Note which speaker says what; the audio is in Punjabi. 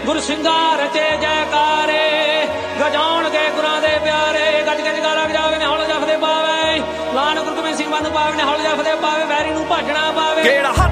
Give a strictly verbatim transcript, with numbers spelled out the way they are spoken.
Speaker 1: ਗੁਰ ਸਿੰਘਾਂ ਰਚੇ ਜੈਕਾਰੇ ਗਜਾਉਣਗੇ ਗੁਰਾਂ ਦੇ ਪਿਆਰੇ। ਗੱਜ ਗੱਜ ਗਾਲਾ ਵਜਾਵੇ ਨੇ ਹੌਲ ਜਫਦੇ ਪਾਵੇ ਲਾਨ ਗੁਰੂ ਗੋਬਿੰਦ ਸਿੰਘ ਨੂੰ ਪਾਵੇ ਨੇ ਹੌਲ ਜਫਦੇ ਪਾਵੇ ਵੈਰੀ ਨੂੰ ਭੱਜਣਾ ਪਾਵੇ।